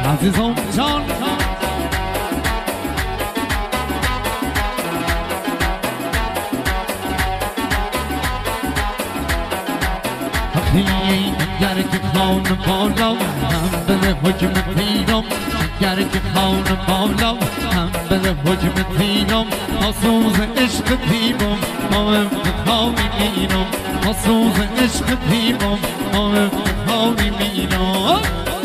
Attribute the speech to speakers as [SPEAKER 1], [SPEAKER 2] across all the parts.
[SPEAKER 1] عزیزم جان گر که خان بالا هم بده حکم تیرم گر که خان بالا هم بده حکم تیرم آسوز عشق تیرم ما افتخاری میرم آسوز عشق تیرم ما افتخاری میرم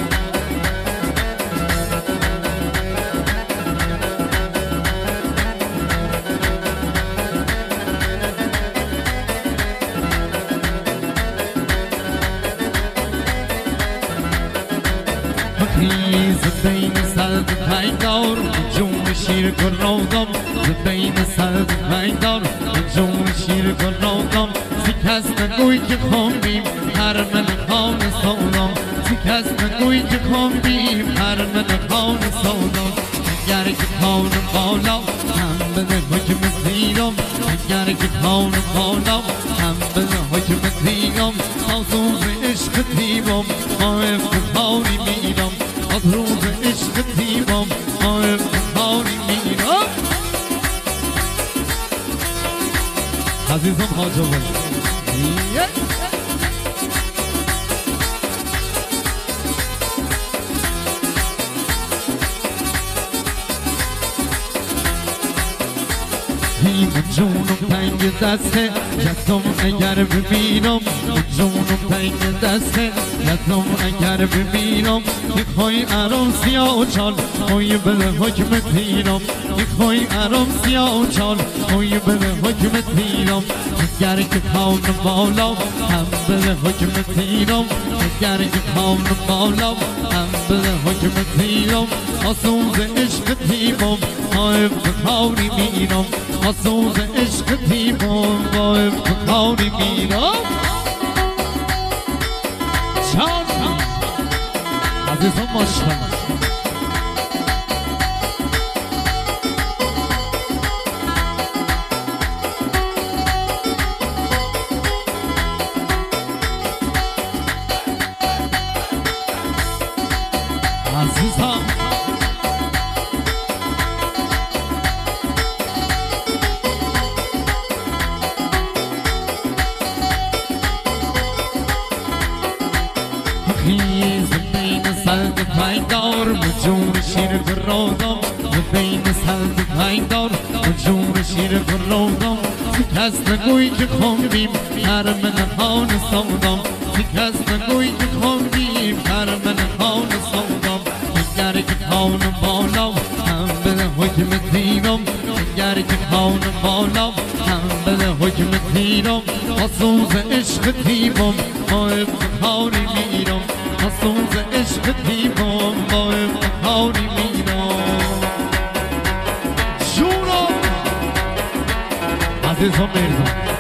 [SPEAKER 1] زبین سرد پیدار جون شیر گرادم زبین سرد پیدار جون شیر گرادم سکس نگوی که خوندیم هر من خان سودم سکس نگوی که خوندیم هر من خان سودم گر که خان بالا هم بده حکم زیرم گر که خان بالا هم بده حکم زیرم آسوز عشق تیبم ما افتخاری میرم از روز عشق تیمم ما افتخاری میرم عزیزم حاجه جونم تنگ دسته یکم اگر ببینم جونم تنگ دسته یکم اگر ببینم میخوای ارام سیاه چال خوی بده حکم تیرم میخوای ارام سیاه چال خوی بده حکم تیرم گر که خان بالا هم بده حکم تیرم گر که خان بالا هم بده حکم تیرم آسوز عشق تیمم ما افتخاری میرم آسوز عشق تیمم با افتخاری میرم جان عزیزم ماشاءالله عزیزم زبین سرد پیدار جون شیر گرادم زبین سرد پیدار جون شیر گرادم کس نگوی که خوندیم هر من خان سودم کس نگوی که خوندیم هر من خان سودم گر که خان بالا هم بده حکم تیرم گر که خان بالا هم بده حکم تیرم آسوز عشق تیمم ما افتخاری میرم آسوز عشق تیمم با افتخاری میرم جونم عزیزم میرزم